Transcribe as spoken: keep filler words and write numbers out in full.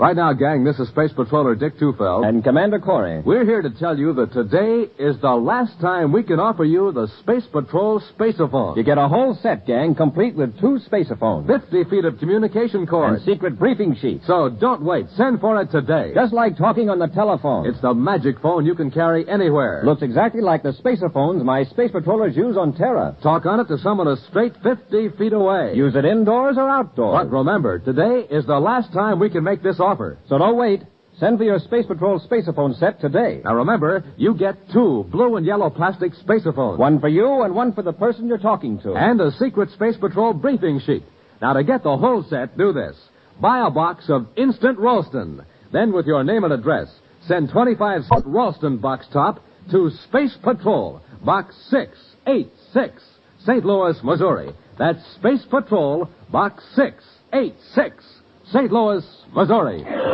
Right now, gang, this is Space Patroller Dick Tufeld. And Commander Corey. We're here to tell you that today is the last time we can offer you the Space Patrol Spaceophone. You get a whole set, gang, complete with two spacephones. fifty feet of communication cord. And secret briefing sheets. So don't wait. Send for it today. Just like talking on the telephone. It's the magic phone you can carry anywhere. Looks exactly like the spacephones my Space Patrollers use on Terra. Talk on it to someone a straight fifty feet away. Use it indoors or outdoors. But remember, today is the last time we can make this offer. So don't wait. Send for your Space Patrol Spaceophone set today. Now remember, you get two blue and yellow plastic Spaceophones. One for you and one for the person you're talking to. And a secret Space Patrol briefing sheet. Now to get the whole set, do this. Buy a box of Instant Ralston. Then with your name and address, send twenty-five cent Ralston box top to Space Patrol, Box six eighty-six, Saint Louis, Missouri. That's Space Patrol, Box six eighty-six, Saint Louis, Missouri.